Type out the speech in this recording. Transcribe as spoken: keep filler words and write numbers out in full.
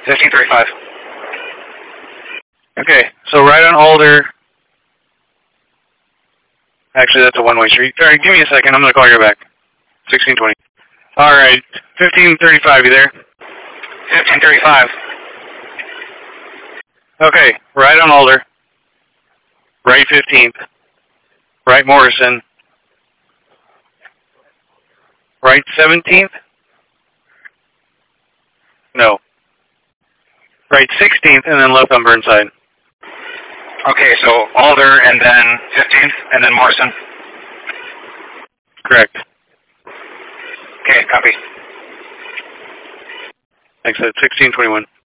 fifteen thirty-five. Okay, so right on Alder. Actually, that's a one-way street. All right, give me a second. I'm going to call you back. sixteen twenty. All right, fifteen thirty-five, you there? fifteen thirty-five. Okay, right on Alder. Right fifteenth. Right Morrison. Right seventeenth? No. Right sixteenth, and then left on Burnside. Okay, so Alder, and then fifteenth, and then Morrison. Correct. Okay, copy. Thanks, at sixteen twenty-one.